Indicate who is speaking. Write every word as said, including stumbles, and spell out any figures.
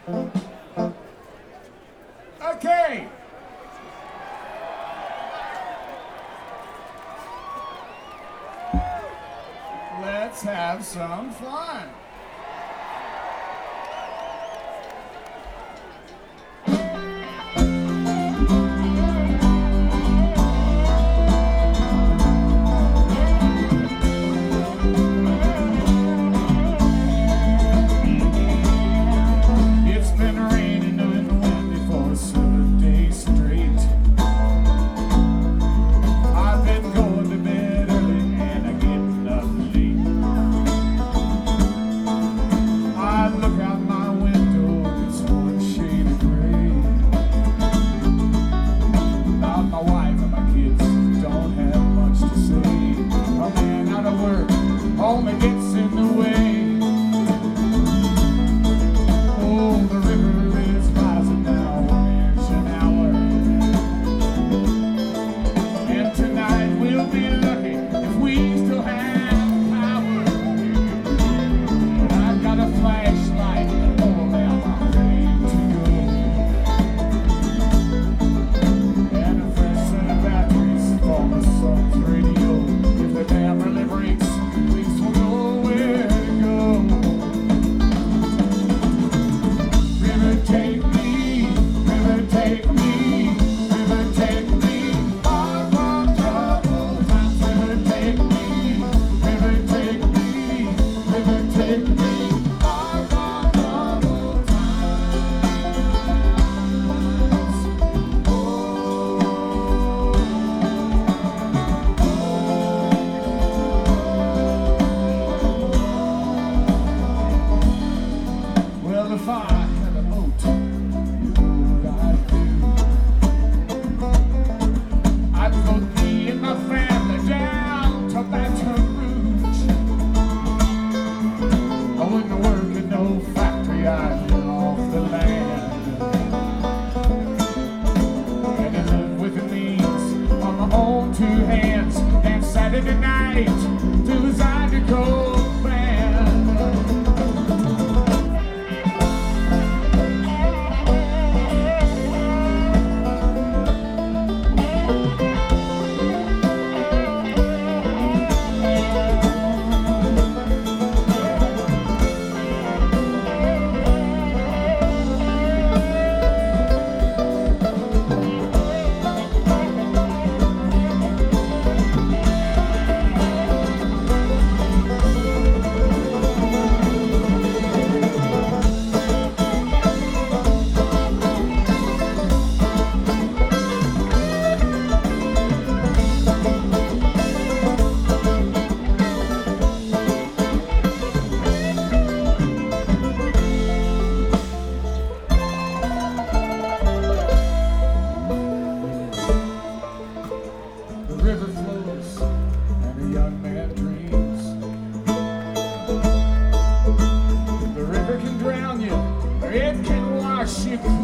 Speaker 1: Okay. Let's have some fun. It's been raining and windy for seven days straight. I've been going to bed early and I get up late. I look out my window, it's one shade of gray. About my wife and my kids don't have much to say. A man out of work only gets in the way. Oh, the river is rising now, an inch an hour. And tonight we'll be lucky if we still have power. I've got a flashlight, oh, now I'm ready to go. And a fresh set of batteries for my son's radio. If the dam really breaks, at least we'll know where to go. River, take me, river, take me, river, take me, far from troubled times. River, take me, river, take me, river, take me, far from troubled times. Well, if I had a boat, you know what I'd do. I'd float me and my family down to Baton Rouge. I wouldn't work in no factory, I'd live off the land. And to live with the means on my own two hands. And Saturday night to the Zydeco band. The river flows and a young man dreams. The river can drown you or it can wash you clean.